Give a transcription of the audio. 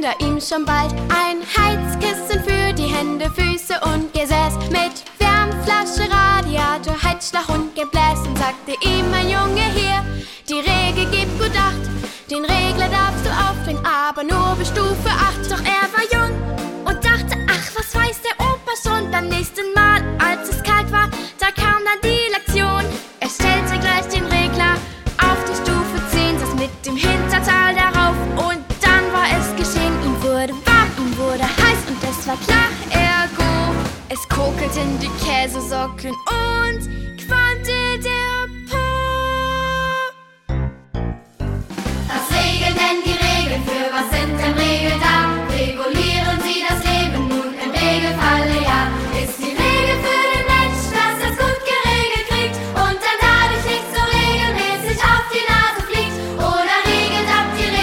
hinter ihm schon bald ein Heizkissen für die Hände, Füße und Gesäß mit Wärmflasche, Radiator, Heizschlag und Gebläs. Und sagte ihm, mein Junge, hier, die Regel gibt gut Acht. Den Regler darfst du aufdrehen, aber nur bis Stufe 8. Doch er war jung und dachte, ach, was weiß der Opa schon. Beim nächsten Mal, als es kalt war, da kam dann die Lektion. Er stellte gleich den Regler auf die Stufe 10, saß mit dem Hinterteil darauf und dann war es geschehen. Ihm wurde warm, ihm wurde heiß und es war klar, ergo. Es kokelten die Käsesocken und qualmte der Po. Was regeln denn die Regeln, für was sind